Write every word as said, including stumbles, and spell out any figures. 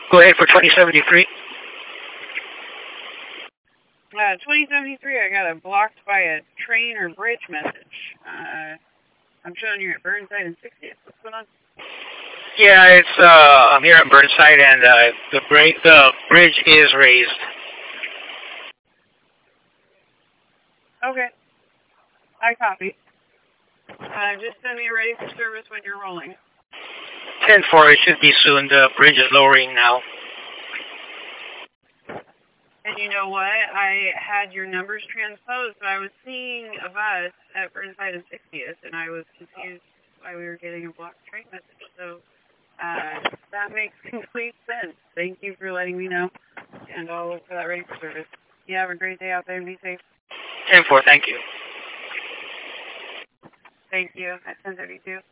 Go ahead for twenty seventy-three. Uh, twenty seventy-three, I got a blocked by a train or bridge message. Uh, I'm showing you at Burnside and sixtieth. What's going on? Yeah, it's uh, I'm here at Burnside, and uh, the break, the bridge is raised. Okay. I copy. Uh, just send me ready for service when you're rolling. ten four, it should be soon. The bridge is lowering now. And you know what? I had your numbers transposed, but I was seeing a bus at Burnside and sixtieth, and I was confused why we were getting a blocked train message. So uh, that makes complete sense. Thank you for letting me know, and I'll look for that ready for service. You have a great day out there and be safe. ten four, thank you. Thank you. At ten thirty-two.